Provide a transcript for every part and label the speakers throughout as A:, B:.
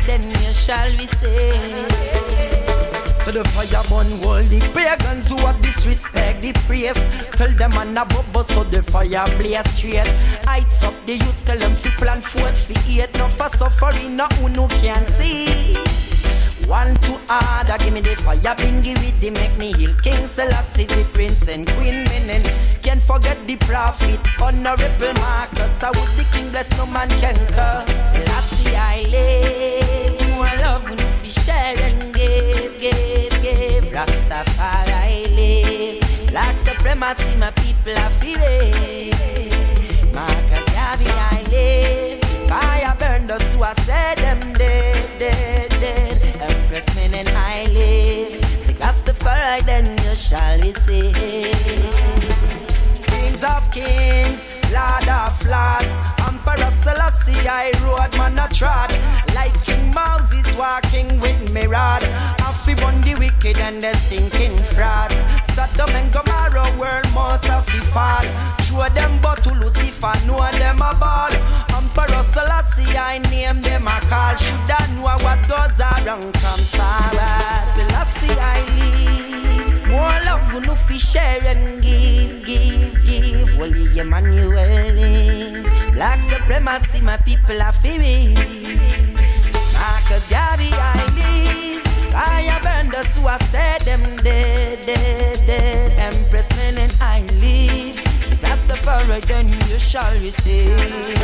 A: then you shall be saved.
B: So the fire burn all the pagans who have disrespect the praise. Tell them on a bubble so the fire blaze straight. Heights up the youth, tell them to plan forth for 8. No for suffering, no who no can see. One too hard, give me the fire, bingy with the make me heal. King Selassie, the prince and queen men. Can't forget the prophet, honorable Marcus. I would the king bless, no man can curse. Selassie I live, more love when you share and give. Rastafari live, black supremacy, my people are feeling. Marcus Garvey I live, fire burn the suicide, them dead. Empress men and I live, so Rastafari then you shall be saved. Kings of kings, Lord of lords, Emperor Selassie I rode man a trod. Like King Moses walking with me rod. Happy burn the wicked and the stinking frauds. Sodom and Gomorrah world must have to fall. Show them but to Lucifer know them a ball. Emperor Selassie I name them a call. Should I know what goes around comes forward. Selassie I live, more love no fi share and give. Holy Emmanuel live, black supremacy my people are fearing. Marcus Garvey I live, fire burn the suicide, them dead. Empress men and I live, that's the fire then you shall receive.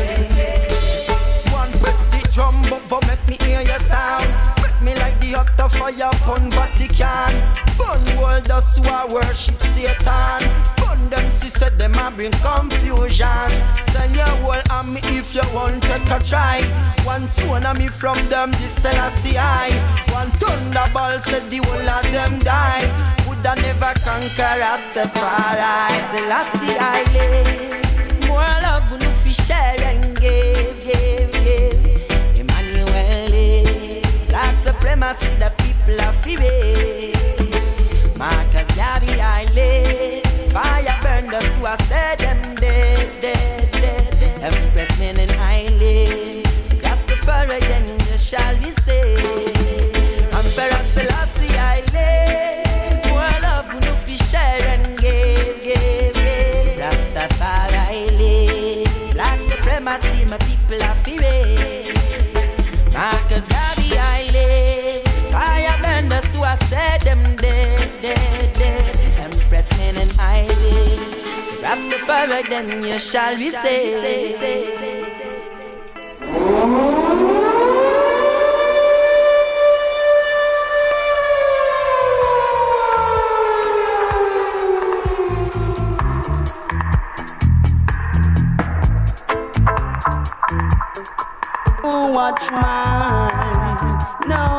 B: One with the drum but make me hear your sound. Make me like the hot of fire upon Vatican. Burn world us who are worship Satan. Burn them sister them a bring confusion. Send your whole army if you want to try. One tone of me from them this Selassie I. One thunderbolt said the whole of them die. Woulda never conquer Rastafari. Selassie I live, more love no fi share and give. Emmanuel live, black supremacy the people are fearing. Marcus Garvey I live, fire burn the suicide, them dead. Empress men and I live, that's the fire then you shall be saved. Emperor Selassie I live, more love no fi share and give. Rastafari I live, black supremacy my people are fearing. Marcus Garvey I live, fire burn the suicide, them dead. Empress men and I live, so Rastafari then you shall be saved.
C: Watch mine, no.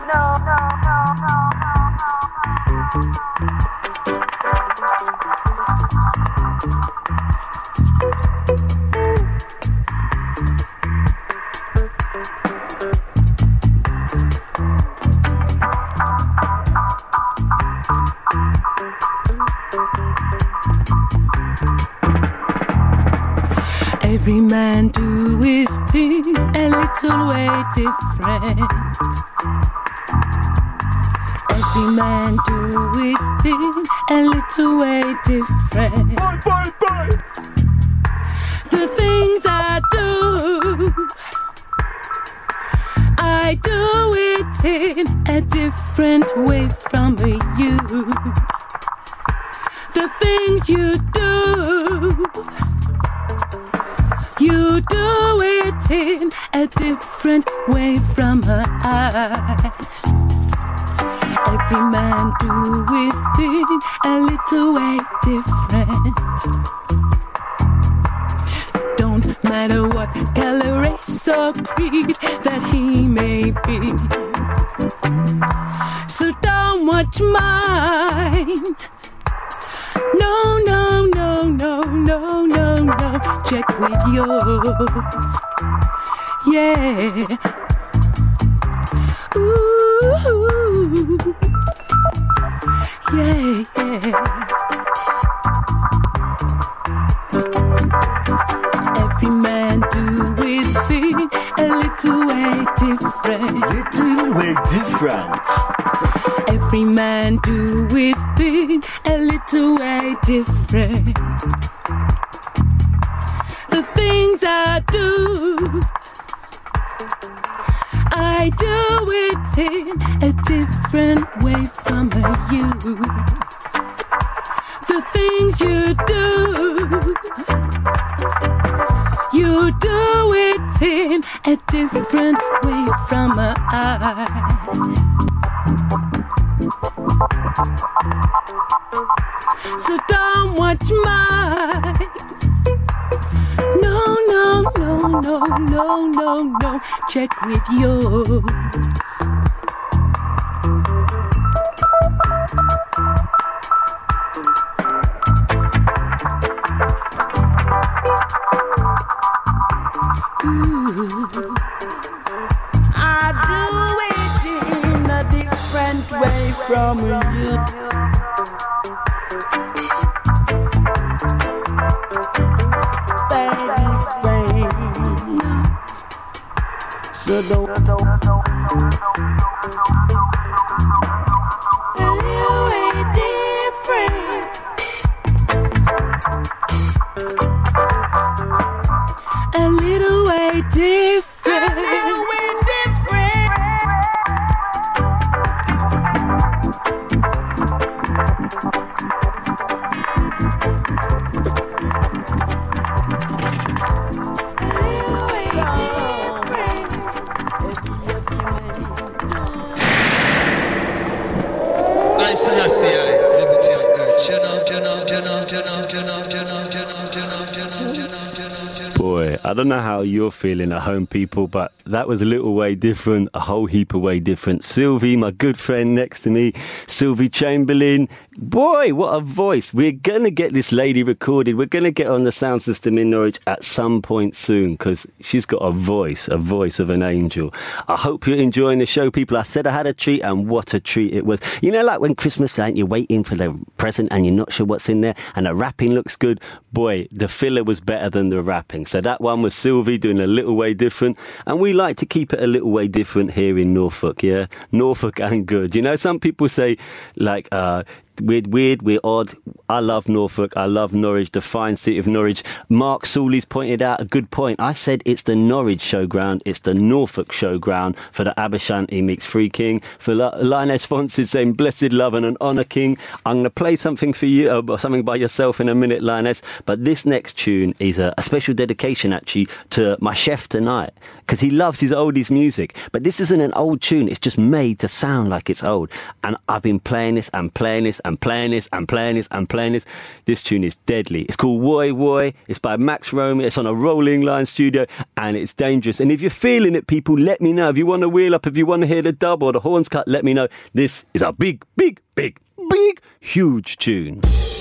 D: Every man do his thing a little way different. Every man do his thing a little way different. Bye. The things I do it in a different way from you. The things you do it in a different way from I. Every man do his thing a little way different. Don't matter what color, race or creed that he may be. So don't watch mine. No. Check with yours. Yeah. Ooh. Yeah. Every man do his thing a little little way different.
E: Little way different.
D: Every man do his thing a little way different. The things I do it in a different way from you. The things you do it in a different way from I. So don't watch mine. No, no, no, no, no, no, no. Check with yours.
C: I do it in a different way from you. Very different. So don't.
A: A little way different.
D: A little way different.
E: Boy, I don't know how you're feeling at home, people, but that was a little way different, a whole heap of way different. Sylvie, my good friend next to me, Sylvie Chamberlain. Boy, what a voice. We're going to get this lady recorded. We're going to get on the sound system in Norwich at some point soon because she's got a voice of an angel. I hope you're enjoying the show, people. I said I had a treat, and what a treat it was. You know, like when Christmas night, you're waiting for the present and you're not sure what's in there and the wrapping looks good. Boy, the filler was better than the wrapping. So that one was Sylvie doing a little way different. And we like to keep it a little way different here in Norfolk, yeah? Norfolk and good. You know, some people say, like, we're odd. I love Norfolk. I love Norwich, the fine city of Norwich. Mark Sawley's pointed out a good point. I said it's the Norwich showground. It's the Norfolk showground for the Abashanti meets Free King. For Lioness Fonseca saying blessed love and an honour king. I'm going to play something for you, something by yourself in a minute, Lioness. But this next tune is a special dedication, actually, to my chef tonight, because he loves his oldies music. But this isn't an old tune. It's just made to sound like it's old. And I've been playing this and playing this and playing this and playing this and playing this. This tune is deadly. It's called Woy Woy. It's by Max Romy. It's on a Rolling Line studio and it's dangerous. And if you're feeling it, people, let me know. If you want to wheel up, if you want to hear the dub or the horns cut, let me know. This is a big, big, big, big, huge tune.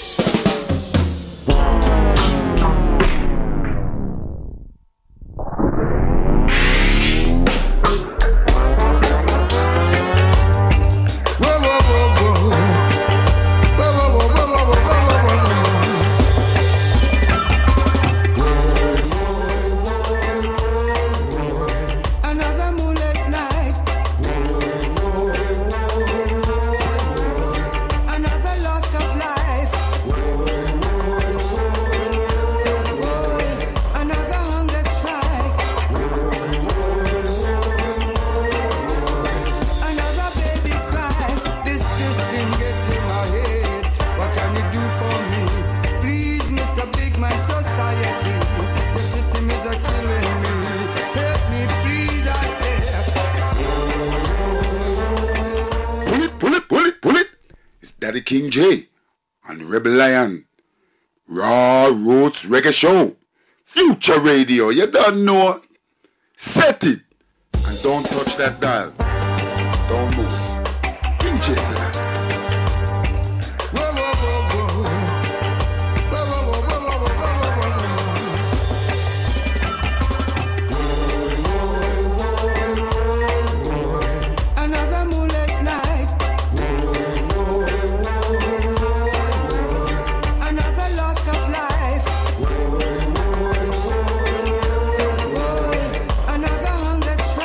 F: Daddy King J and Rebel Lion, Raw Roots Reggae Show, Future Radio. You don't know. Set it and don't touch that dial. Don't move. King J said that.
G: Another hunger strike.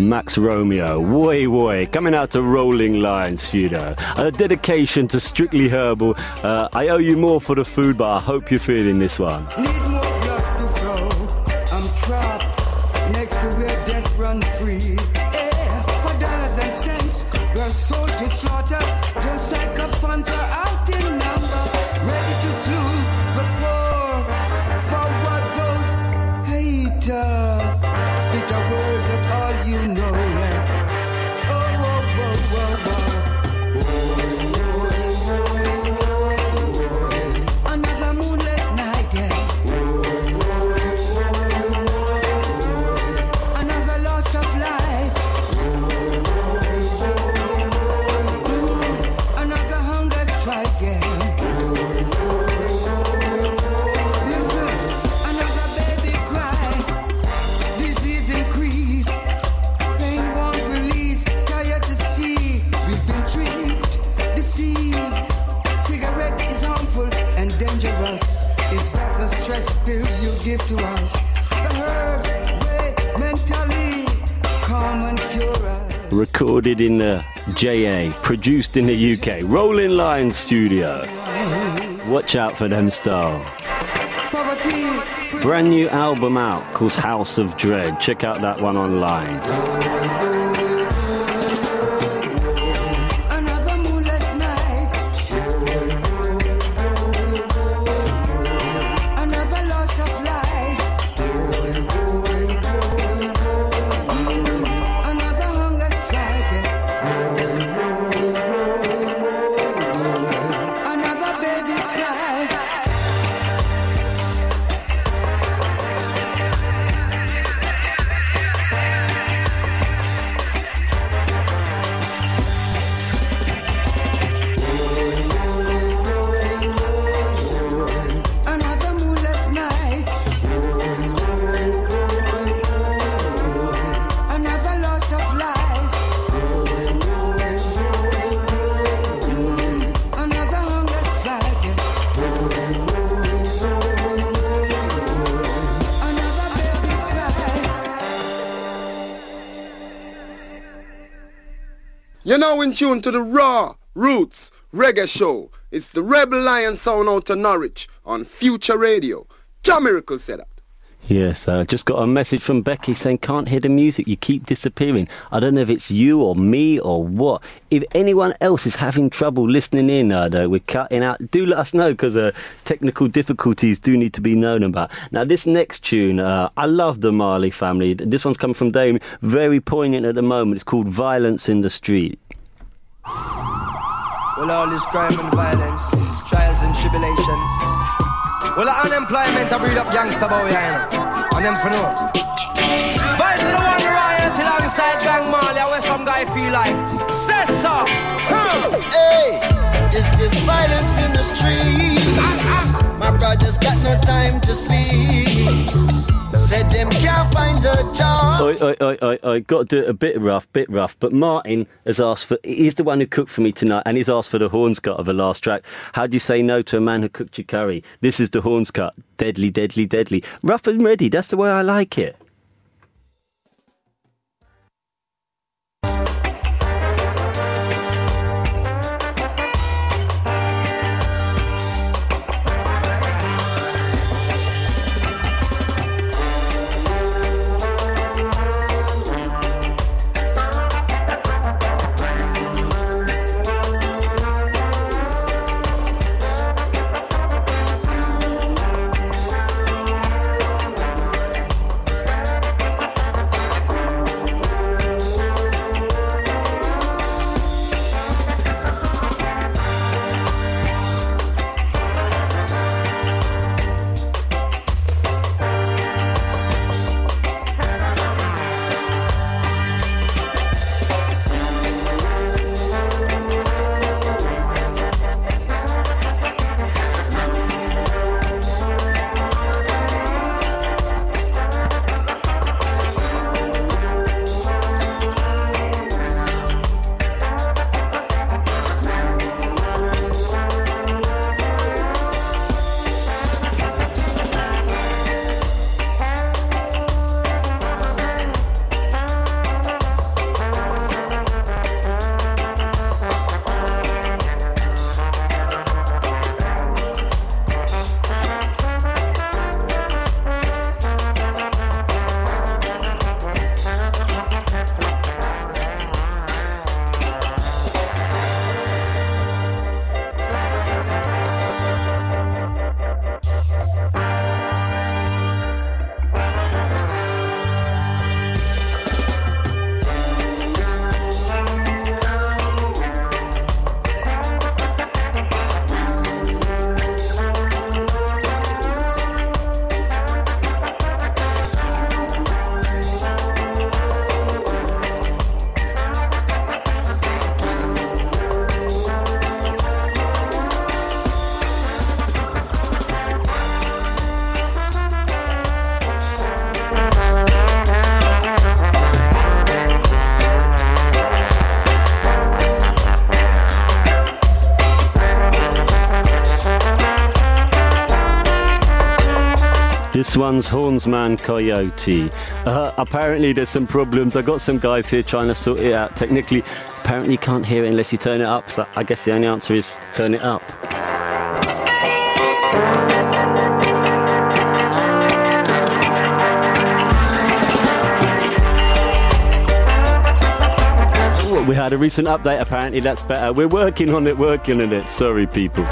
E: Max Romeo, Woi Woi, coming out to Rolling Lion Studio. A dedication to Strictly Herbal. I owe you more for the food, but I hope you're feeling this one.
C: Need more blood to flow. I'm trapped next to where death run free. Yeah, for dollars and cents, we're sold to slaughter. Just like a fun for out in number. Ready to slew the poor. Forward those haters. Bitter words of all you know. Yeah. Oh, oh, oh, oh, oh. Another moonless night, yeah. Another lost of life. Another hunger strike, yeah. Listen, another baby cry. Disease increase. Pain won't release. Tired to see. We've been tricked, deceived. Cigarette is harmful and dangerous. Is that the stress pill you give to us? The herbs, way mentally calm and cure us.
E: Recorded in the JA, produced in the UK, Rolling Lion Studio. Watch out for them style.
C: Poverty,
E: Brand new album out called House of Dread. Check out that one online.
C: another moonless night. Another lost of life. Another hunger strike. Another baby cry. Another moonless night. Another lost of life. Another hunger strike. Another baby cry.
G: You're now in tune to the Raw Roots Reggae Show. It's the Rebel Lion sound out of Norwich on Future Radio. Jah Miracle said that.
E: Yes, I just got a message from Becky saying, can't hear the music, you keep disappearing. I don't know if it's you or me or what. If anyone else is having trouble listening in, we're cutting out, do let us know, because technical difficulties do need to be known about. Now, this next tune, I love the Marley family. This one's coming from Damien, very poignant at the moment. It's called Violence in the Street.
H: Well, all this crime and violence, trials and tribulations. Well, unemployment I breed up youngster boy, you know. And them for no. Vice to the one riot alongside Gang Marley, where some guy feel like. Say so.
I: Hey, is this violence in the street? My brother's got no time to sleep. Said them can't find a job.
E: I got to do it a bit rough. But Martin has asked for, he's the one who cooked for me tonight, and he's asked for the horns cut of the last track. How do you say no to a man who cooked your curry? This is the horns cut. Deadly, deadly, deadly. Rough and ready, that's the way I like it. This one's Hornsman Coyote. Apparently there's some problems. I got some guys here trying to sort it out technically. Apparently you can't hear it unless you turn it up. So I guess the only answer is turn it up. We had a recent update, apparently that's better. We're working on it. Sorry, people.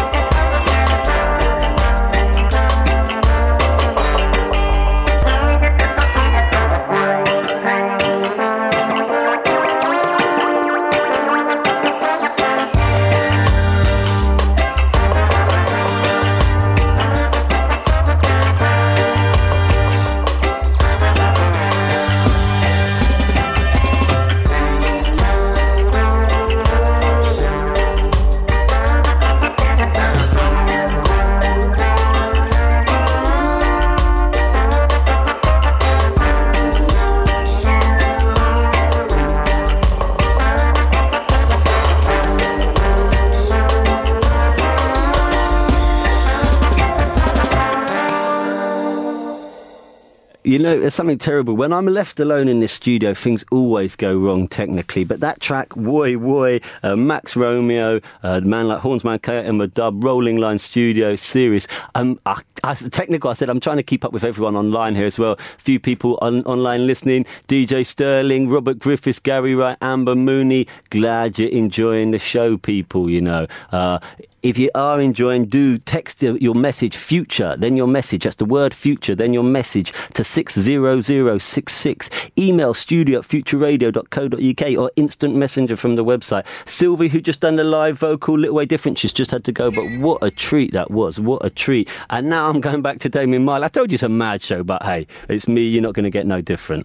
E: You know, there's something terrible. When I'm left alone in this studio, things always go wrong technically. But that track, Woy Woy, Max Romeo, the man like Hornsman Coyote and Madub, Rolling Line Studio, Series. Technical, I said, I'm trying to keep up with everyone online here as well. A few people online listening. DJ Sterling, Robert Griffiths, Gary Wright, Amber Mooney. Glad you're enjoying the show, people, you know. If you are enjoying, do text your message future, then your message. That's the word future, then your message to 60066. Email studio@futureradio.co.uk or instant messenger from the website. Sylvie, who just done the live vocal, Little Way Different, she's just had to go, but what a treat that was. What a treat. And now I'm going back to Damien Marley. I told you it's a mad show, but hey, it's me. You're not going to get no different.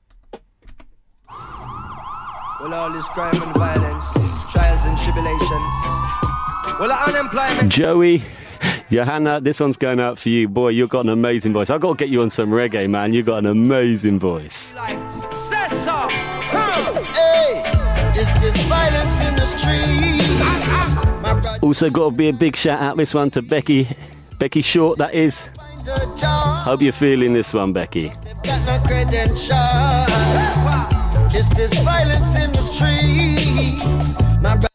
H: Well, all this crime and violence, trials and tribulations. Well, unemployment.
E: Joey, Johanna, this one's going out for you. Boy, you've got an amazing voice. I've got to get you on some reggae, man. You've got an amazing voice.
I: Hey, is this violence in the street?
E: Also got to be a big shout out this one to Becky Short, that is. Hope you're feeling this one, Becky.
I: Got no credentials. Is this violence in the street? My brother.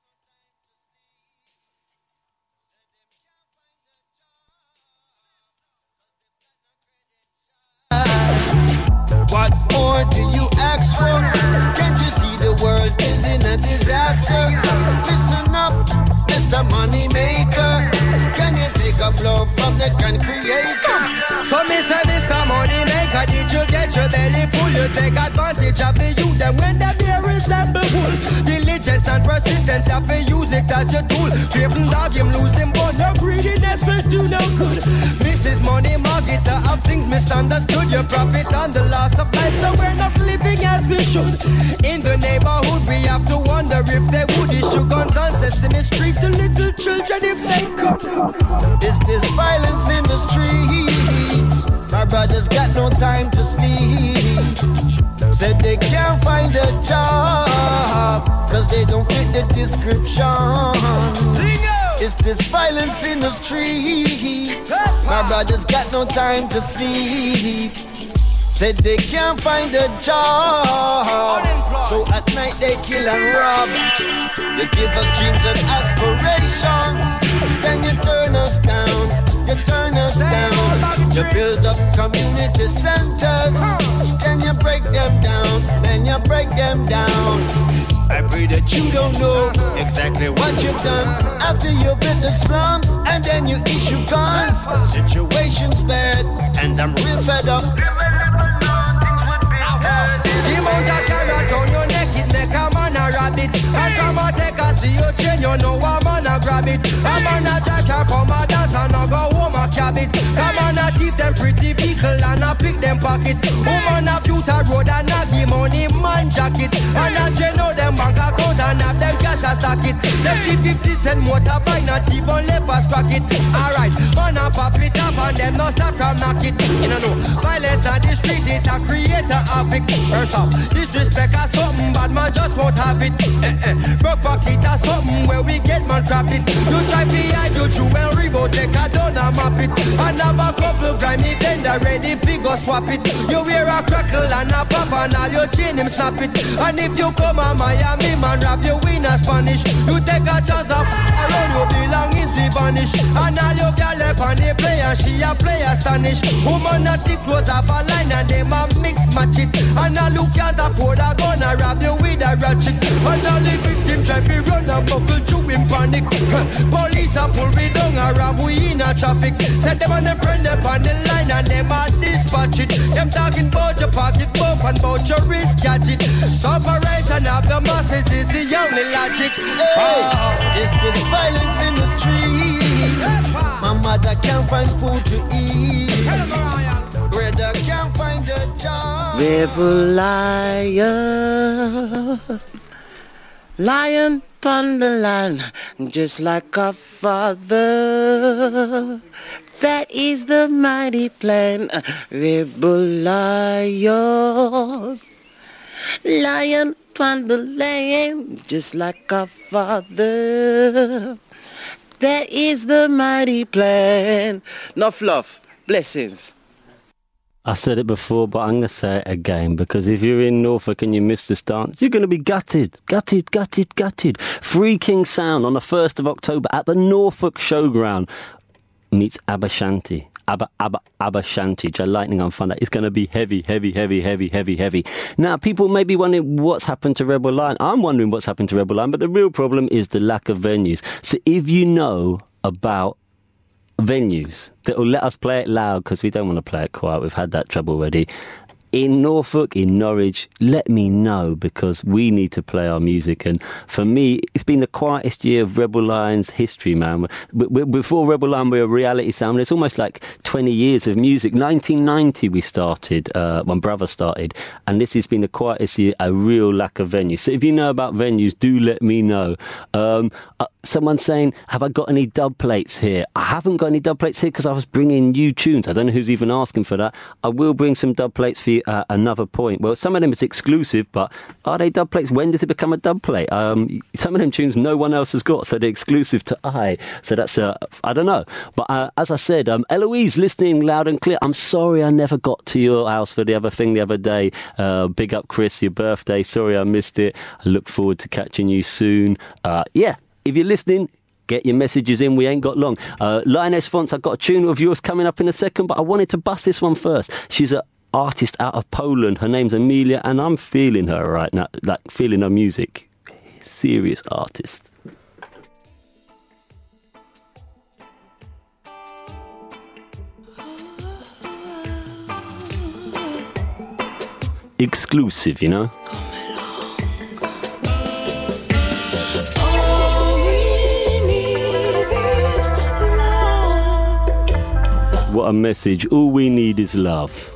I: What more do you ask for? Can't you see the world is in a disaster? Listen up, Mr. Moneymaker. Can you take a blow from the gun creator?
H: So me say, Mr. Moneymaker, did you get your belly full? You take advantage of the youth, and when the beer resemble wool. Diligence and persistence, have to use it as your tool. Craven dog, him losing bone, your greediness will do no good. Mrs. Money Marketer of things misunderstood. Your profit on the loss of life, so we're not living as we should. In the neighborhood, we have to wonder if they would issue guns on Sesame Street to little children if they could.
I: Is this violence in the streets? My brothers got no time to sleep. Said they can't find a job, cause they don't fit the description. Is this violence in the streets? My brothers got no time to sleep. Said they can't find a job, so at night they kill and rob. They give us dreams and aspirations, then you turn us down. You turn us down. You build up community centers, then you break them down. Then you break them down. I pray that you don't know exactly what you've done after you've been the slums and then you issue guns. Situation's bad and I'm real fed up.
H: The amount of carrot on your neck, it make a man a rabbit. And come and take a see you chain, you know a man a grab it. A man a jack a come a dance and a go home a cab it. Come on a give them pretty vehicle and a pick them pocket. Woman a beauty road and a give money man jacket. And a know them bank account and have them cash and stack it. Lefty 50 cent motor buy, not even left a sprock it. Alright, man a pop it up and them no stop from knock it. You know, violence on the street, it a create a havoc. First off, disrespect a something, bad man just won't have it. Broke pocket a something where we get man trap it. You try behind you true and Revo take a down and map it. And have a couple grimy vendor ready figure swap it. You wear a crackle and a pop and all your chain him snap it. And if you come a Miami man rap you win a Spanish. You take a chance of around you belongings we vanish. And all your girl up on the play and she a play astonish. Woman not the clothes off a line and them a mix match it. And all you can't afford a gun and rap you with a ratchet. And all the victim try to run and buckle to him panic. Police a pull me down and rap we in a traffic. Set them on the friend up on the line and them a dispatch it. Them talking about your pocket buff and about your wrist gadget. Separation of the masses is the only logic.
I: This violence in the street. My mother can't find food to eat. Brother can't find a job.
J: Rebel lion, lion upon the line, just like our father. That is the mighty plan. Rebel lion, lion upon the land, just like our father. That is the mighty plan. Enough love, blessings.
E: I said it before, but I'm going to say it again, because if you're in Norfolk and you miss this dance, you're going to be gutted. Free King Sound on the 1st of October at the Norfolk Showground meets Abba Shanti. Abba Shanti, Joe Lightning on Thunder. It's going to be heavy. Now, people may be wondering what's happened to Rebel Lion. I'm wondering what's happened to Rebel Lion, but the real problem is the lack of venues. So if you know about venues that will let us play it loud, because we don't want to play it quiet, we've had that trouble already, in Norfolk, in Norwich, let me know, because we need to play our music. And for me, it's been the quietest year of Rebel Lion's history, man. Before Rebel Lion, we were a reality sound. It's almost like 20 years of music. 1990 we started, when Brother started, and this has been the quietest year, a real lack of venues. So if you know about venues, do let me know. Someone's saying, have I got any dub plates here? I haven't got any dub plates here because I was bringing new tunes. I don't know who's even asking for that. I will bring some dub plates for you at another point. Well, some of them is exclusive, but are they dub plates? When does it become a dub plate? Some of them tunes no one else has got, so they're exclusive to I. So that's, I don't know. But as I said, Eloise, listening loud and clear. I'm sorry I never got to your house for the other thing the other day. Big up, Chris, your birthday. Sorry I missed it. I look forward to catching you soon. Yeah. If you're listening, get your messages in. We ain't got long. Lioness Fonts, I've got a tune of yours coming up in a second, but I wanted to bust this one first. She's an artist out of Poland. Her name's Amelia, and I'm feeling her right now, like feeling her music. Serious artist. Exclusive, you know? What a message. All we need is love.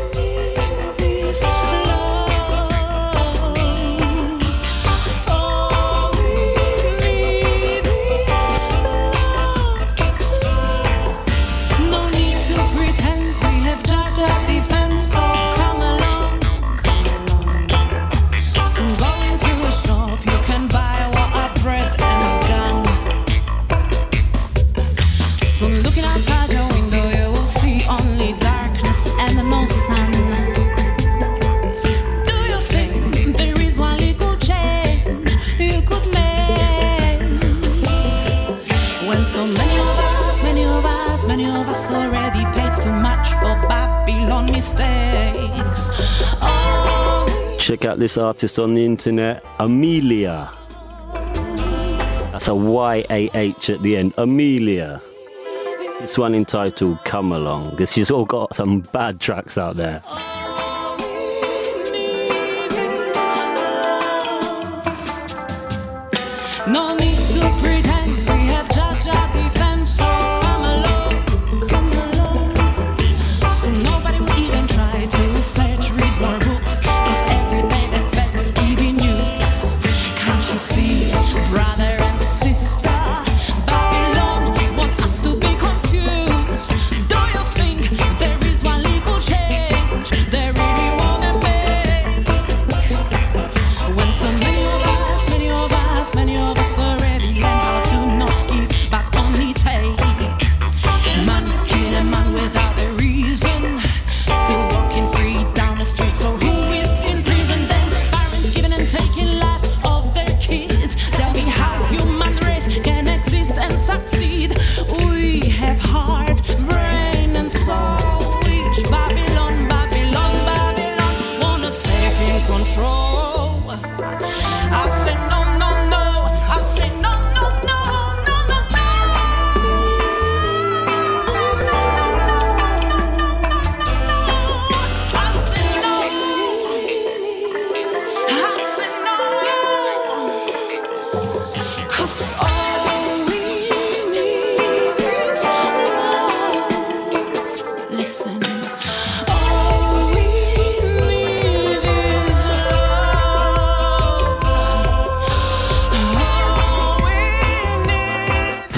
A: So many of us already paid too much for Babylon mistakes. Oh.
E: Check out this artist on the internet, Amelia. That's a Y-A-H at the end, Amelia. This one entitled Come Along, because she's all got some bad tracks out there.
A: No need to pretend we have judged our defense, so come along, come along. So nobody will even try to search, read more books, cause every day they're fed with evil news. Can't you see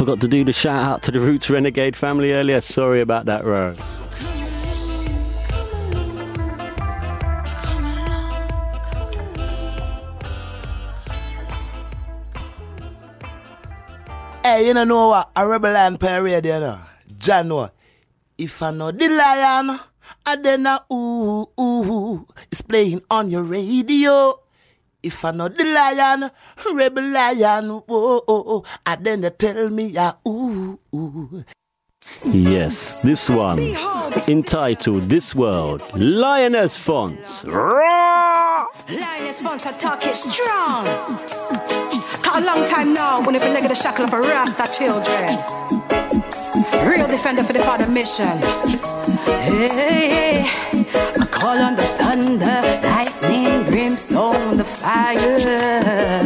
E: forgot to do the shout out to the Roots Renegade family earlier. Sorry about that, Ro.
J: Hey, you know what? A Rebel Lion parade, you know. Jano, if I know the lion, and then ooh, it's playing on your radio. If I know the lion, Rebel Lion, oh, and then they tell me, ooh.
E: Yes, this one, entitled This World, Lioness Fonts.
K: Lioness Fonts attack is strong. A long time now, when if you leg of the shackle of a Rasta children. Real defender for the father mission. Hey, I call on the thunder, lightning, brimstone, the fire.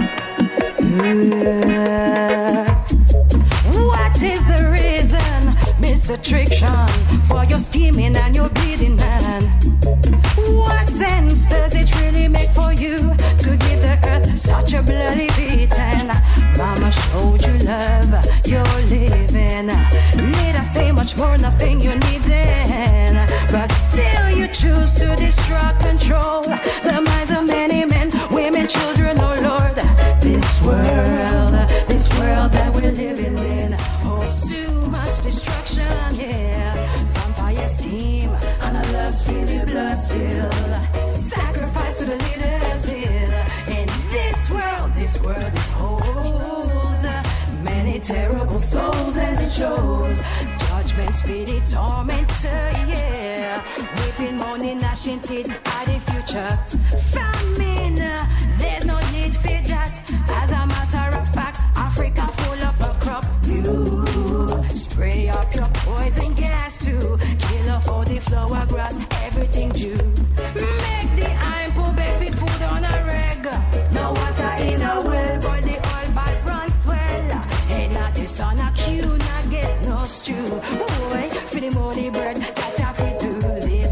K: What is the reason, Mr. Triction, for your scheming and your bleeding man? What sense does it really make for you to give the earth such a bloody beating? Mama showed you love, you're living. Need I say much more, nothing you needing. But still you choose to destruct, control the minds of many men, women, children, oh Lord. This world that we're living in holds too much destruction here. Vampire scheme and a love spill, blood spill. Sacrifice to the leaders here. In this world it holds many terrible souls, and it shows. Judgment, speedy tormentor, yeah. Weeping, moaning, gnashing teeth at the future. Famine, there's no need for that. As a matter of fact, Africa full up of crop. You spray up your poison gas too. Kill off all the flower grass, everything due. Make the iron pull baby food on a reg. No water in a well, but the oil bag runs well. Hey, not the sun a queue, not get no stew. Boy, for the money bread, that have to do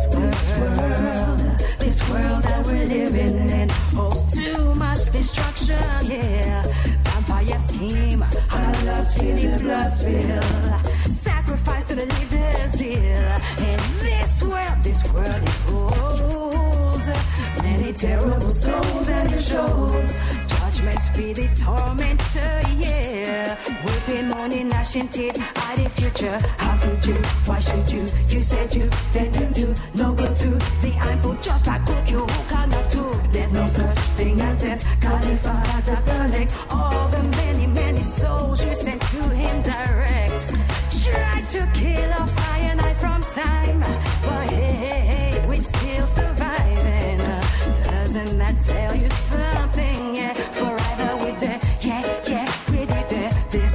K: this world that we're living in holds too much destruction, yeah. Vampire scheme, and lust feeling blood spill. Sacrifice to the leaders here. In this world it holds many terrible souls, and it shows. Judgment, speedy tormentor, yeah. Weeping, moaning, gnashing teeth at the future. How could you? Why should you? You said you, then you do. No good to the eyeball, just like cook you. Who cannot do? There's no such thing as death. Caliphate, the all the many souls you sent to him direct. Try to kill off I and I from time, but hey, we still surviving. Doesn't that tell you something? Yeah, forever we're there. Yeah, we're there. This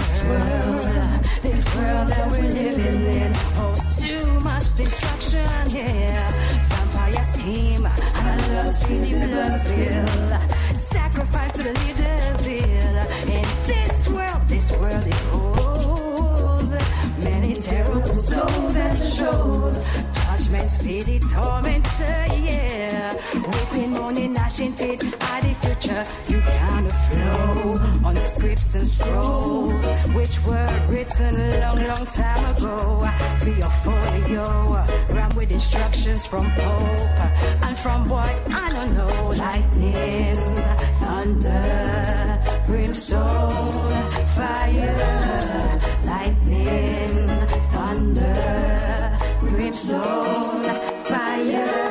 K: world that we're living in holds too much destruction. Yeah, vampire scheme and a lust really blood spill. Sacrifice to the leaders here. In this world it holds many terrible souls, and it shows. Judgment, speedy tormentor, yeah. Weeping, moaning, gnashing teeth at the future. You kind of flow on scripts and scrolls, which were written long time ago. For your folio, ram with instructions from Pope, and from what I don't know. Lightning, thunder, brimstone, fire. Lightning, thunder, brimstone, fire.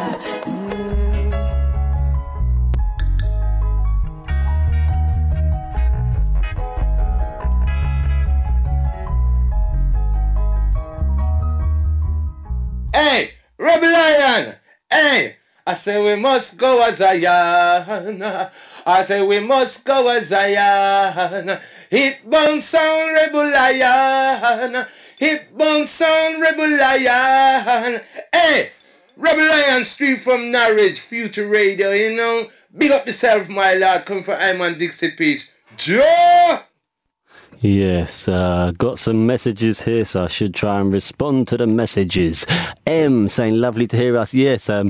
L: Hey, Rebel Lion! Hey, I say we must go as Zion. I say we must go as Zion. Hit bone sound, Rebel Lion. Hit bone sound, Rebel Lion. Hey, Rebel Lion Street from Norwich, Future Radio, you know. Big up yourself, my lord. Come for I'm on Dixie Peace. Joe!
E: Yes, got some messages here, so I should try and respond to the messages. M saying, lovely to hear us. Yes, I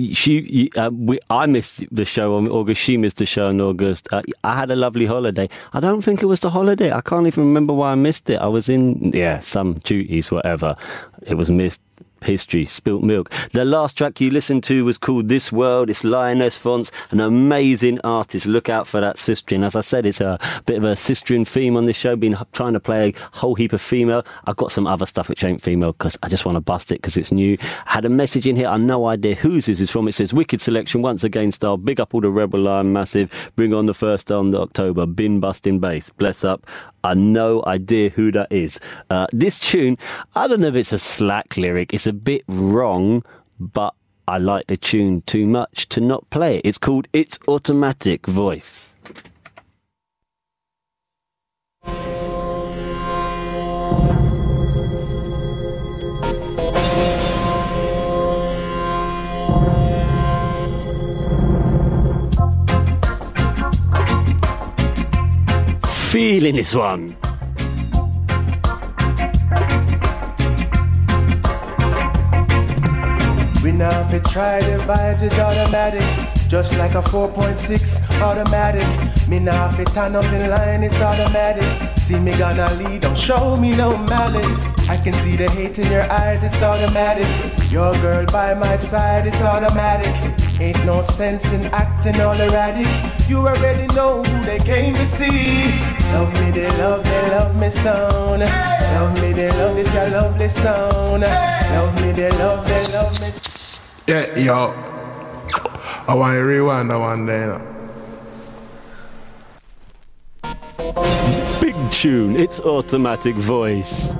E: missed the show on August. She missed the show in August. I had a lovely holiday. I don't think it was the holiday. I can't even remember why I missed it. I was in, some duties, whatever. It was missed. History, spilt milk. The last track you listened to was called This World. It's Lioness Fonts, an amazing artist. Look out for that Sistrian. As I said, it's a bit of a Sistrian theme on this show. Been trying to play a whole heap of female. I've got some other stuff which ain't female because I just want to bust it because it's new. Had a message in here. I have no idea whose this is from. It says, wicked selection once again style. Big up all the Rebel Lion Massive. Bring on the 1st on October. Bin busting bass. Bless up. I no idea who that is. This tune, I don't know if it's a slack lyric. It's a bit wrong, but I like the tune too much to not play it. It's called It's Automatic Voice. Feeling this one.
M: We now have to try the vibes, it's automatic. Just like a 4.6 automatic. Me now have to turn up in line, it's automatic. See me gonna lead, don't show me no malice. I can see the hate in your eyes, it's automatic. Your girl by my side, it's automatic. Ain't no sense in acting all erratic. You already know who they came to see. Love me, they love me sound. Love me, they love this, I love this sound. Love me, they love me.
N: Yeah, yo. I want to rewind that one day,
E: Big tune, It's Automatic Voice.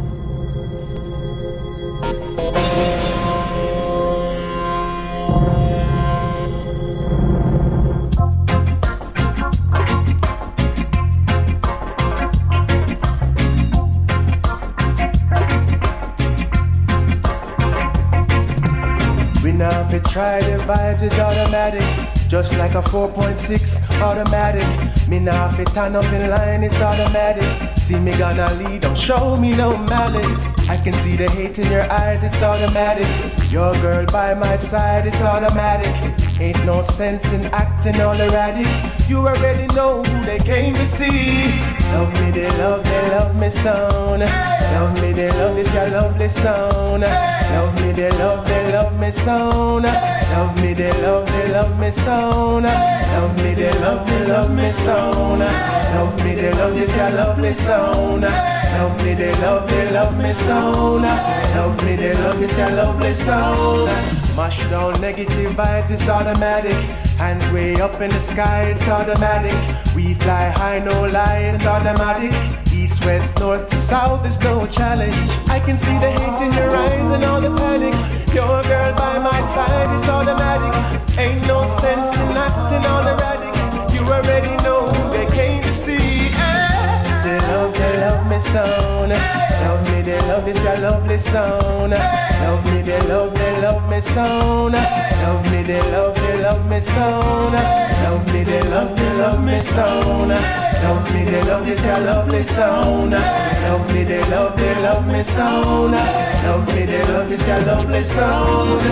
M: If you try the vibes, it's automatic. Just like a 4.6 automatic. Me now if you turn up in line, it's automatic. See me gonna lead, don't show me no malice. I can see the hate in your eyes, it's automatic. Your girl by my side, it's automatic. Ain't no sense in acting all erratic. You already know who they came to see. Love me, they love me sound. Love me, they love this, I love this sound. Love me, they love me sound. Love me, they love me sound. Love me, they love me sound. Love me, they love this, I love this sound. Love me, they love me sound. Love me, they love this, I love this sound. Mash down negative vibes, it's automatic. Hands way up in the sky, it's automatic. We fly high, no lie, it's automatic. East, west, north to south, there's no challenge. I can see the hate in your eyes and all the panic. Your girl by my side, it's automatic. Ain't no sense in acting all erratic. You already know who they came to see. They love me sound. Love me, they love this, I love this sound. Love me, they love me sound. Love me, they love me sound. Love me, they love me sound. Love me, they love this, I love this sound. Love me, they love me sound. Love me, they love this, I love this sound.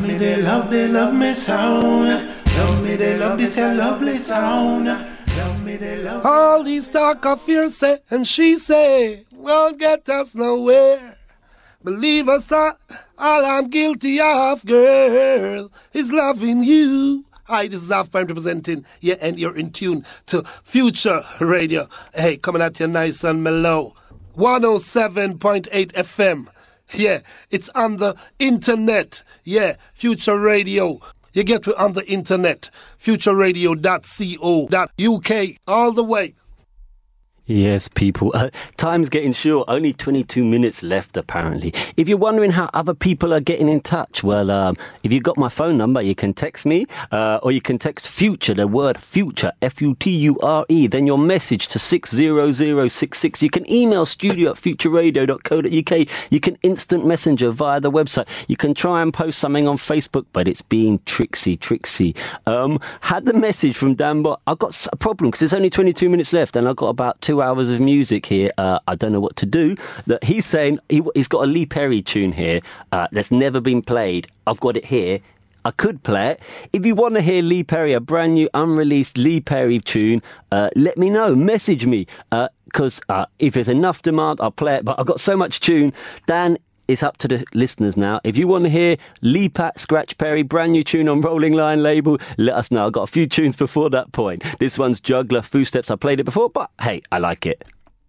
M: me, they love me sound. Love me, they love this a lovely sound. Love me, they love me.
O: All these talk of fear say and she say won't get us nowhere. Believe us, all I'm guilty of, girl, is loving you. Hi, this is Half Prime representing, yeah, and you're in tune to Future Radio. Hey, coming at you nice and mellow. 107.8 FM. Yeah, it's on the internet. Yeah, Future Radio. You get it on the internet. futureradio.co.uk. All the way.
E: Yes, people. Time's getting short. Only 22 minutes left, apparently. If you're wondering how other people are getting in touch, well, if you've got my phone number, you can text me, or you can text Future, the word Future, Future, then your message to 60066. You can email studio@futureradio.co.uk. You can instant messenger via the website. You can try and post something on Facebook, but it's being tricksy. Had the message from Dan Bot. I've got a problem because there's only 22 minutes left, and I've got about 2 hours of music here. I don't know what to do. That he's saying he's got a Lee Perry tune here that's never been played. I've got it here. I could play it. If you want to hear Lee Perry, a brand new unreleased Lee Perry tune, let me know. Message me. Because if there's enough demand, I'll play it. But I've got so much tune. Dan, it's up to the listeners now. If you want to hear Lee Pat Scratch Perry, brand new tune on Rolling Lion label, let us know. I've got a few tunes before that point. This one's Juggler, Footsteps. I played it before, but hey, I like it.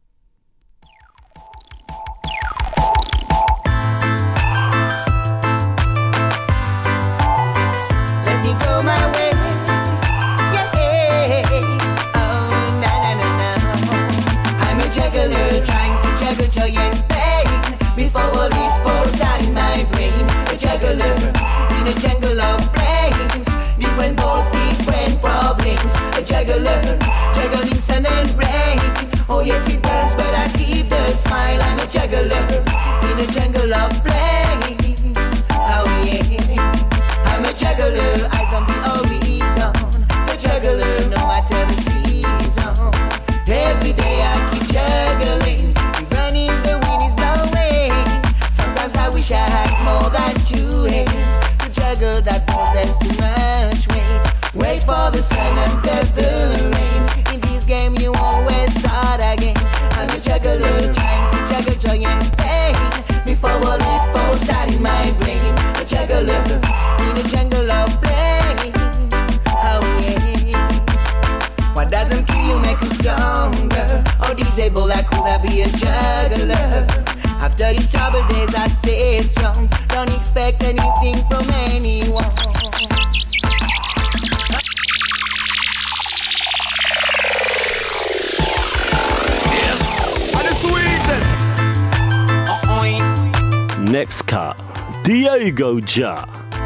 I: Let me go my way. Yeah. Oh, na. I'm a juggler trying to juggle joy and pain. Before all it falls out in my brain, a juggler in a jungle of flames, different balls, different problems. A juggler, juggling sun and rain. Oh yes it does, but I keep the smile. I'm a juggler in a jungle of flames. Oh yeah, I'm a juggler, eyes on the horizon. A juggler, no matter the season. Every day I keep juggling, even if the wind is blowing. Sometimes I wish I had more than 2 hands to juggle that ball, there's too much weight. Wait for the sun under the rain. In this game you always start again. I'm a juggler trying to juggle joy and pain. Before all it falls out in my brain. A juggler in a jungle of flames. Oh yeah. What doesn't kill you make you stronger. Or disabled, I could I be a juggler. After these troubled days I stay strong. Don't expect anything from anyone.
M: Yes, and the sweetest.
E: Next cut, Diego Ja.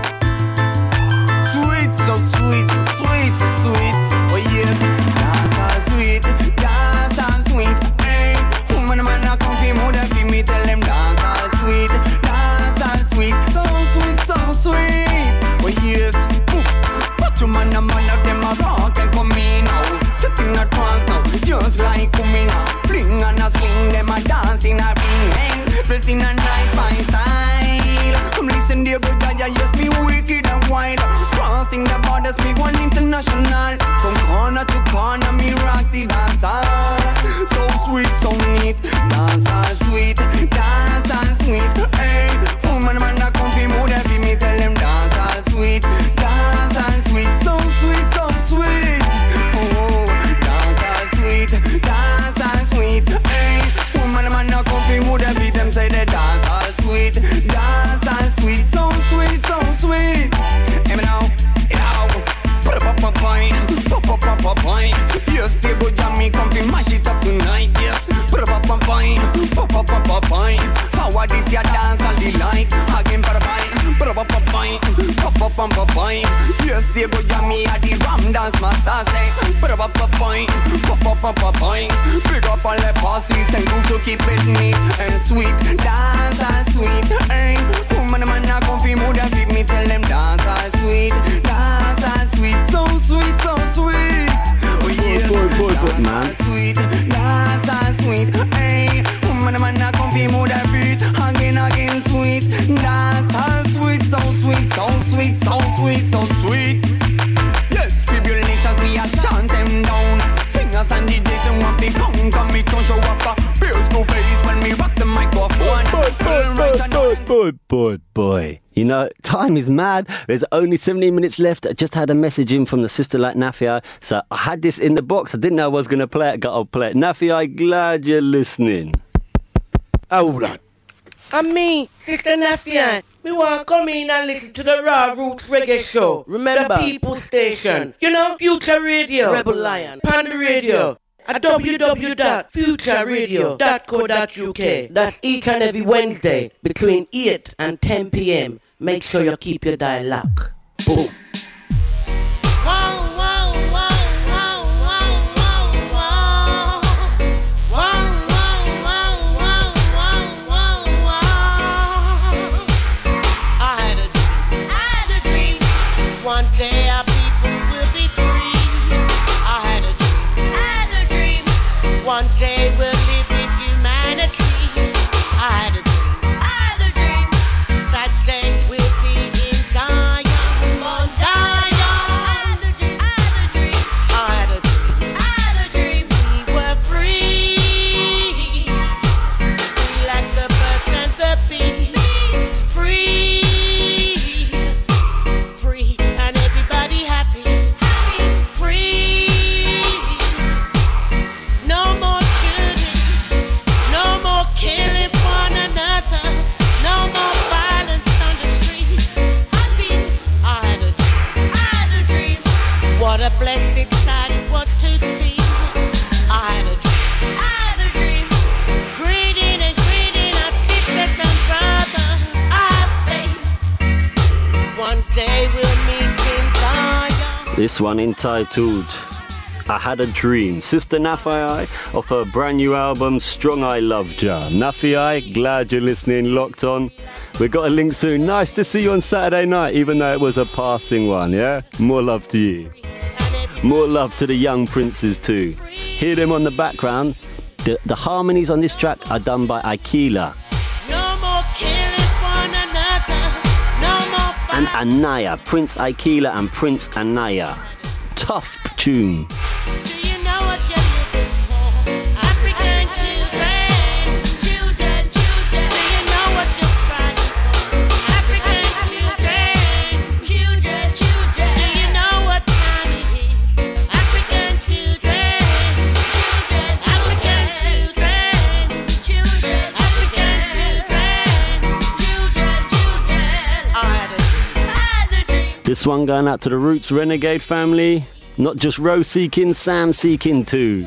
M: Sweet, so sweet, so sweet, so sweet. Oh yes, dance all sweet, dance all sweet. Hey, woman, man, I come for more than give me. Tell them dance all sweet, dance all sweet. So sweet, so sweet. Oh yes, put your man, of them a rock and come in now. Sitting at once now, just like coming now. Fling and a sling, them a dance in a ring. Dressed in a nice fine style. Come listen, dear good guy, yes, me wicked and wild. Crossing the borders, me one international. From corner to corner, me rock the dancer. So sweet, so neat. Dance all sweet, dance all sweet. Hey, woman, man, I come fi mood every me. Tell them dance all sweet, dance all sweet. So sweet, so sweet. Oh, dance all sweet, dance all sweet. Hey, woman, man, I come fi mood every. Them say they dance all sweet, dance all sweet. So sweet, so sweet. Hey, me now, put up a point, pop up a point. Yes, they go jam me, come fi mash it up tonight. Yes, put up a point, pop up a point. How this your dance all delight? Again for a point, put up a point, pop up a point. Yes, they go jam me at the Ram Dance Master say, put up a point, pop up a point. Pick up all the bosses and go to keep it neat and sweet. Dance all sweet, hey. Woman, man, I come fi mood and feed me. Tell them dance all sweet, dance all sweet. So sweet, so sweet. Oh yes, dance all sweet, dance all sweet, hey. Woman, man, I come fi mood and feed. Again, sweet, dance all sweet, so sweet,
P: so sweet, so sweet, so sweet. Yes, tribulations we are chant them down. Singers and DJs them want me come me don't show up a beer school face when me rock the microphone.
E: Boy. You know, time is mad. There's only 17 minutes left. I just had a message in from the sister like Nafia. So I had this in the box. I didn't know I was going to play it. Got to play it. Nafia, glad you're listening.
Q: Hold on. And me, Sister Nafia, we want to come in and listen to the Raw Roots Reggae Show. Remember? The People Station. You know, Future Radio. Rebel Lion. Panda Radio. At www.futureradio.co.uk. That's each and every Wednesday between 8 and 10 p.m. Make sure you keep your dial locked. Boom.
R: One day we'll live in humanity. I had a dream. That day we'll be in Zion. On Zion. I had a dream. We were free. Free like the birds and the bees. Free. And everybody happy. Free. No more shooting, no more killing one another, no more violence on the street. I had a dream. What a blessed sight it was to see. I had a dream. Greeting our sisters and brothers. I have faith. One day we'll meet in Zion.
E: This one entitled I Had a Dream. Sister Nafia off her brand new album Strong I Love Ja. Nafia, glad you're listening, locked on. We got a link soon. Nice to see you on Saturday night, even though it was a passing one, yeah? More love to you. More love to the young princes too. Hear them on the background. The harmonies on this track are done by Akila.
R: No more killing one another, no more
E: And Anaya, Prince Akila and Prince Anaya. Tough tune.
R: Do you know what you're looking for? African children. Do you know what you're striving for? African children. Do you know what time it is? African children. African children. I had a dream.
E: This one going out to the Roots Renegade family. Not just Rose seeking, Sam seeking too.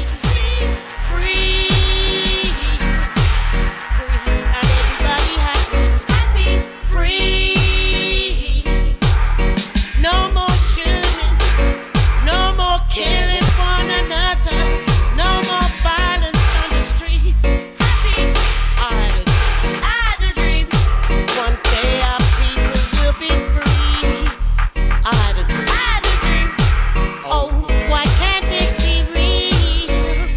R: No more shooting, no more killing one another, no more violence on the street. I had a dream. One day our people will be free. I had a dream. Oh, why can't this be real?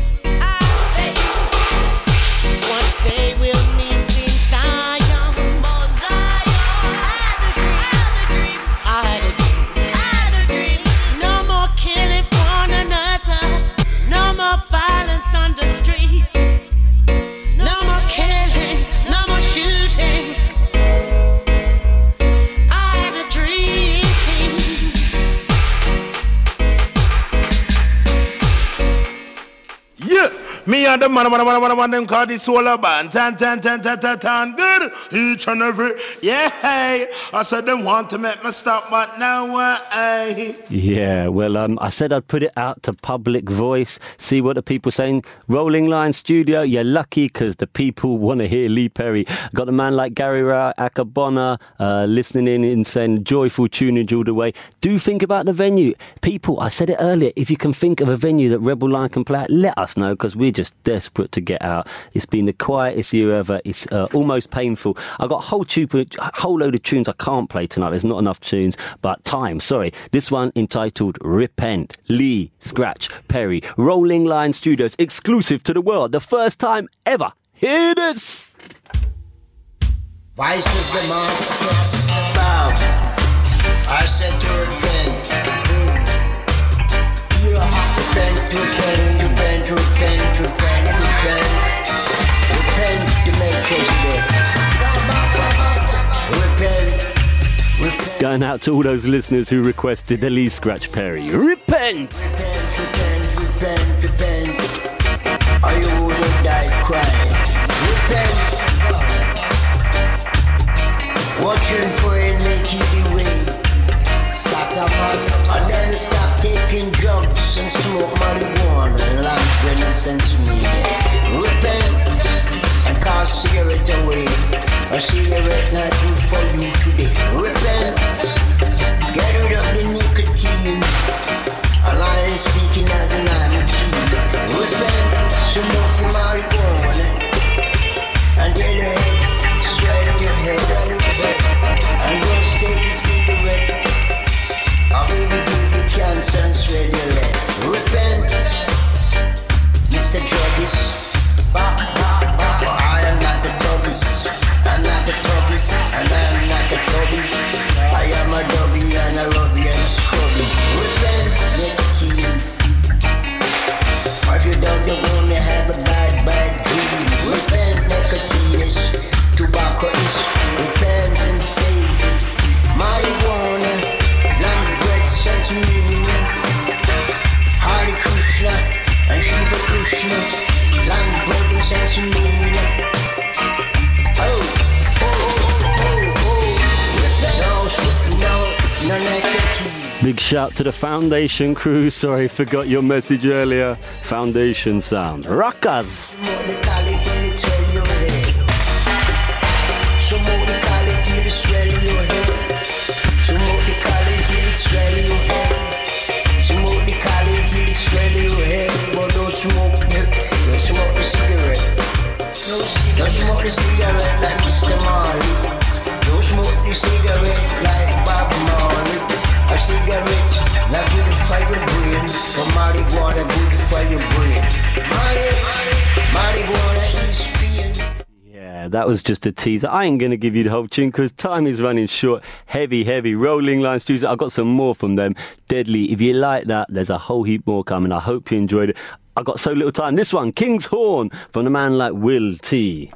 R: One day we'll meet in Zion. On Zion. I had a dream. No more killing one another. No more violence on the street. No more killing. No more shooting. I had a dream.
N: Yeah, me and the man them call the solar band. Tan, good. Each and every, yeah, hey. I said them want to make me stop, but now,
E: Yeah, well, I said I'd put it out to public voice, see what the people saying. Rolling Line Studio, you're lucky because the people want to hear Lee Perry. Got a man like Gary Rao, Akabona, listening in and saying joyful tunage all the way. Do think about the venue. People, I said it earlier, if you can think of a venue that Rebel Line can play at, let us know because we're just desperate to get out. It's been the quietest year ever. It's almost painful. I've got a whole load of tunes I can't play tonight. There's not enough tunes, but time, sorry. This one entitled Repent. Lee, Scratch, Perry. Rolling Line Studios, exclusive to the world. The first time ever. Hear this!
I: Vice is the master. Bow. I said to repent. You repent, repent, repent, repent, repent, repent. Repent to Melchizedek. Repent, repent.
E: Going out to all those listeners who requested the Lee Scratch Perry. Repent!
I: Repent, repent, repent, repent. Or you will die crying. Repent. Watch and pray and make it the way. And then stop taking drugs and smoke marijuana and land and sense media. Repent and cast cigarette away. A cigarette not good for you today. Repent. Get rid of the nicotine. A lion speaking as an I'm repent. Smoke the marijuana and then your head swell your head. And don't take a cigarette. I'll give you cancer and swell your leg. Repent, Mr. Druggist. I am not the druggist. I'm not the druggist, and I am not the dubby. I am a dubby and a rubby and a scrubby. Repent, nicotine. If you don't, you're gonna have a bad, bad dream. Repent, nicotinist, tobacconist. Repent and say, marijuana. Hare Krishna and Shiva Krishna, land brothers and Sumina. No nicotine.
E: Big shout to the Foundation crew. Sorry, forgot your message earlier. Foundation sound. Rockers.
I: Swell your head. Smoke the cali till it swell your head. But don't smoke it. Don't smoke the cigarette. Don't smoke the cigarette like Mr. Marley. Don't smoke the cigarette like Bob Marley. A cigarette not good for your brain. But marijuana good for your brain. Marijuana is pain.
E: Yeah, that was just a teaser. I ain't going to give you the whole tune because time is running short. Heavy, heavy Rolling Line Studios. I've got some more from them. Deadly. If you like that, there's a whole heap more coming. I hope you enjoyed it. I got so little time. This one, King's Horn, from a man like Will T.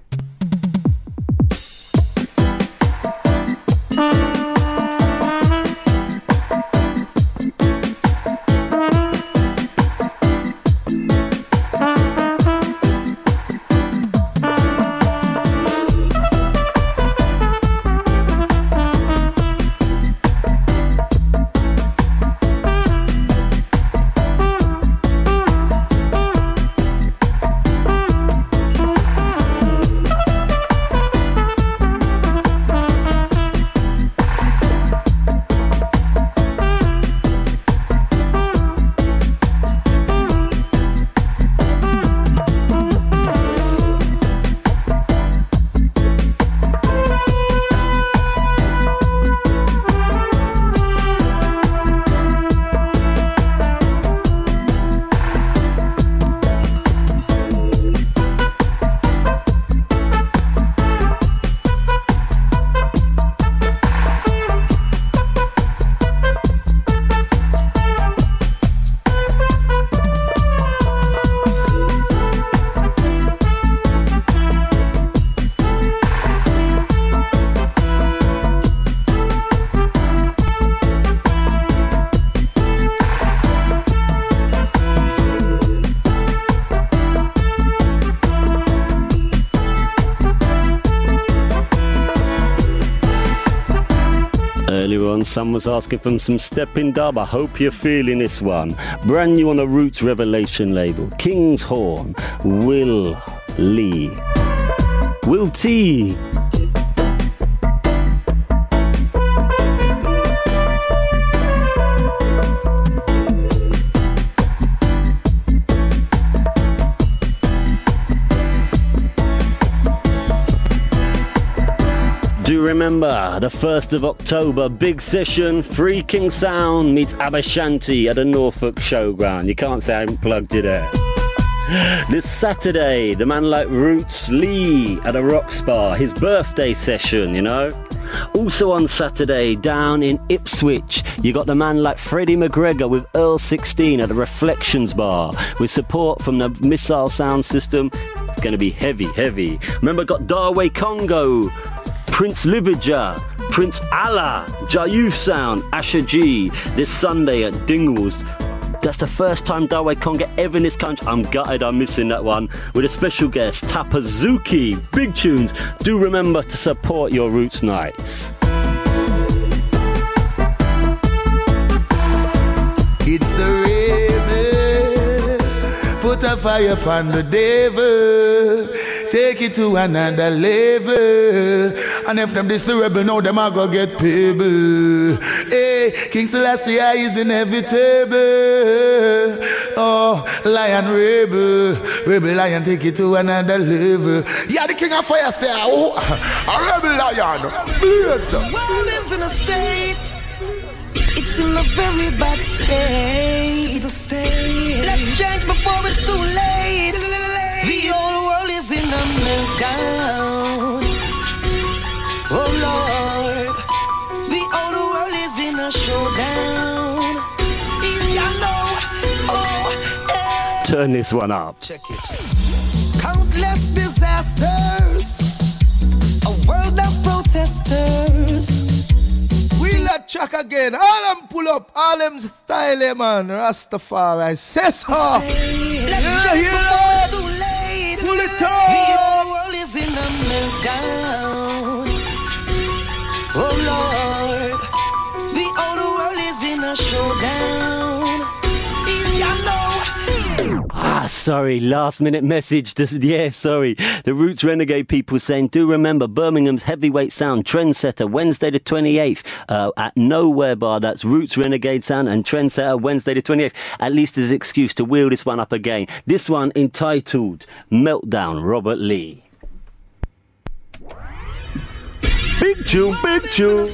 E: Some was asking for some stepping dub. I hope you're feeling this one. Brand new on the Roots Revelation label. King's Horn. Will Lee. Will T. Do remember, the 1st of October, big session, Free King Sound meets Abashanti at the Norfolk Showground. You can't say I haven't plugged you there. This Saturday, the man like Roots Lee at a rock spa, his birthday session, you know. Also on Saturday, down in Ipswich, you got the man like Freddie McGregor with Earl 16 at the Reflections Bar, with support from the Missile Sound System. It's going to be heavy, heavy. Remember, got Darway Congo, Prince Liverja, Prince Allah, Jayuf Sound, Asher G, this Sunday at Dingwalls. That's the first time Darway Conga ever in this country. I'm gutted I'm missing that one. With a special guest, Tapazuki. Big tunes. Do remember to support your Roots nights.
I: It's the rebel. Put a fire upon the devil. Take it to another level. And if them this the rebel, now them a go get pebble. Hey, King Selassie is inevitable. Oh, lion rebel. Rebel lion, take it to another level. Yeah, the king of fire say, oh, a rebel lion. Blaze.
S: The world is in a state. It's in a very bad state. Let's change before it's too late. The whole world is in a meltdown. Oh Lord, the whole world is in a showdown. See, I know. Oh, eh.
E: Turn this one up.
S: Check it. Countless disasters. A world of protesters.
I: Wheel that track again. All them pull up. All them style, man. Rastafari. Says her.
S: Let's just
I: hear
S: that. Too late.
I: Pull it
S: The
I: up.
S: whole world is in a meltdown. Oh Lord, the whole world is in a showdown. See, I know.
E: Sorry, last minute message. Sorry. The Roots Renegade people saying, do remember Birmingham's Heavyweight Sound Trendsetter, Wednesday the 28th at Nowhere Bar. That's Roots Renegade Sound and Trendsetter, Wednesday the 28th. At least as an excuse to wheel this one up again. This one entitled Meltdown, Robert Lee. Big tune, big tune.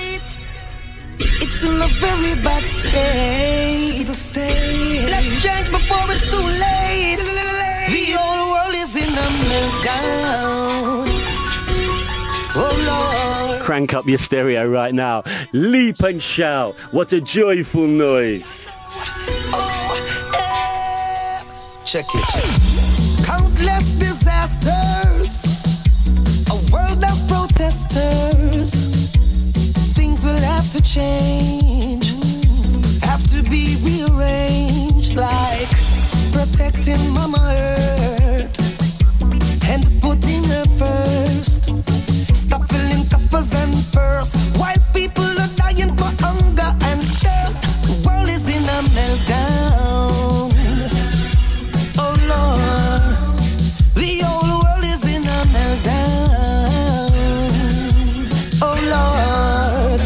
S: It's in a very bad state. Let's change before it's too late. The whole world is in a meltdown. Oh Lord.
E: Crank up your stereo right now. Leap and shout. What a joyful noise.
S: Check it. Countless disasters. A world of protesters. Things will have to change, have to be rearranged, like protecting Mama Earth and putting her first. Stop filling coffers and purse while people are dying for hunger and thirst. The world is in a meltdown. Oh Lord, the whole world is in a meltdown. Oh Lord.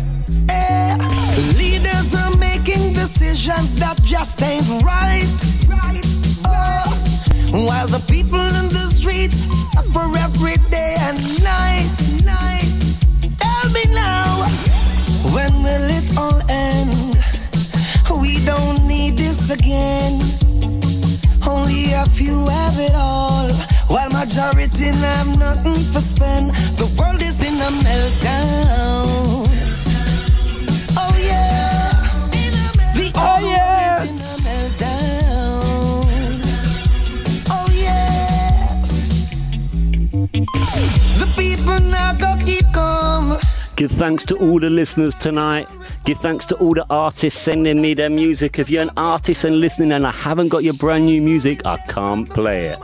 S: Leaders are making decisions that just ain't right. Oh, while the people in the streets suffer every day and night. Tell me now, when will it all end? We don't need this again. Only a few have it all, while majority have nothing for spend. The world is in a meltdown. Oh yeah, the whole world is in a meltdown. Oh yes, the people now go keep calm.
E: Give thanks to all the listeners tonight. Give thanks to all the artists sending me their music. If you're an artist and listening and I haven't got your brand new music, I can't play it.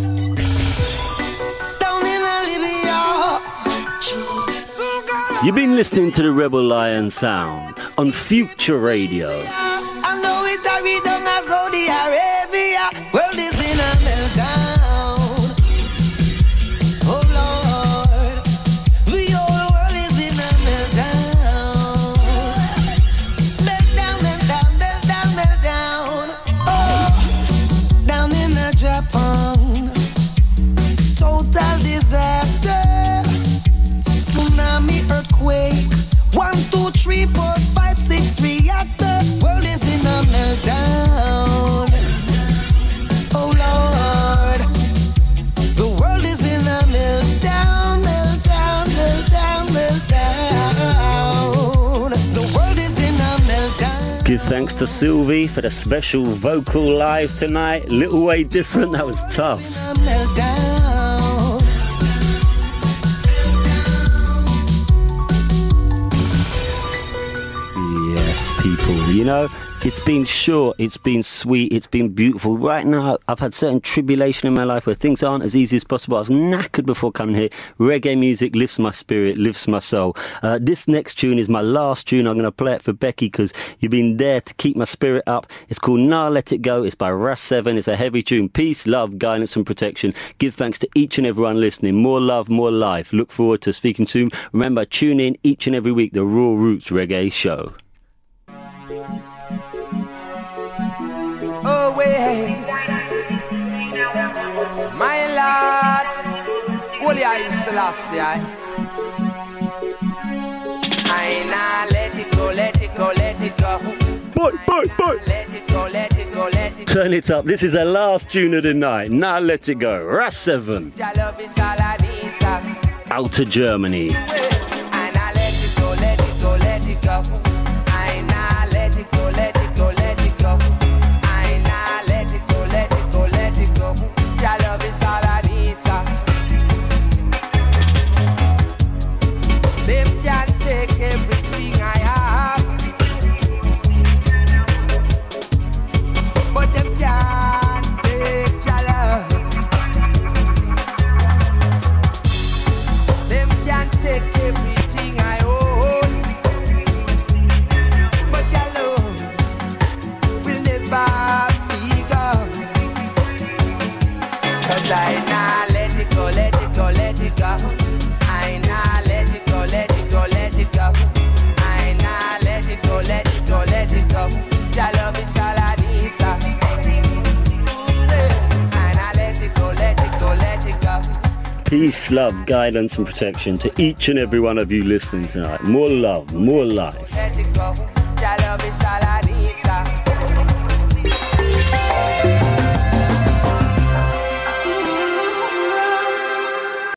S: Down in Olivia.
E: You've been listening to the Rebel Lion Sound on Future Radio.
S: I know it carried down as Saudi Arabia. World is in a meltdown. Oh Lord, the whole world is in a meltdown. Meltdown, meltdown, meltdown, meltdown. Oh, down in Japan, total disaster. Tsunami, earthquake. 1, 2, 3, 4, 5, 6 reactor. World
E: Give thanks to Sylvie for the special vocal live tonight. Little way different, that was tough. Yes, people, you know, it's been short, it's been sweet, it's been beautiful. Right now, I've had certain tribulation in my life where things aren't as easy as possible. I was knackered before coming here. Reggae music lifts my spirit, lifts my soul. This next tune is my last tune. I'm going to play it for Becky because you've been there to keep my spirit up. It's called Nah Let It Go. It's by Ras 7. It's a heavy tune. Peace, love, guidance and protection. Give thanks to each and everyone listening. More love, more life. Look forward to speaking soon. Remember, tune in each and every week, the Raw Roots Reggae Show.
I: Oh, wait. My Lord, Holy Selassie, I nah let it go, let it go, let it go.
E: Boy.
I: Let it go, let it go, let it go.
E: Turn it up. This is the last tune of the night. Now let it go. Ras 7.
I: Your love is all I need, sir.
E: Out to Germany.
I: I nah let it go, let it go, let it go. I nah let it go, let it go, let it go. I nah let it go, let it go, let it go. Your love is all I need, sir. Them can't take everything I have, but them can't take your love. Them can't take everything I own, but your love will never be gone. 'Cause I nah let it go, let it go, let it go. I nah let it go, let it go, let it go. I nah let it go, let it go, let it go. Your love is all I need, sir. I nah let it go, let it go, let it go.
E: Peace, love, guidance and protection to each and every one of you listening tonight. More love, more life.
I: Let it go. Your love is all I need, sir.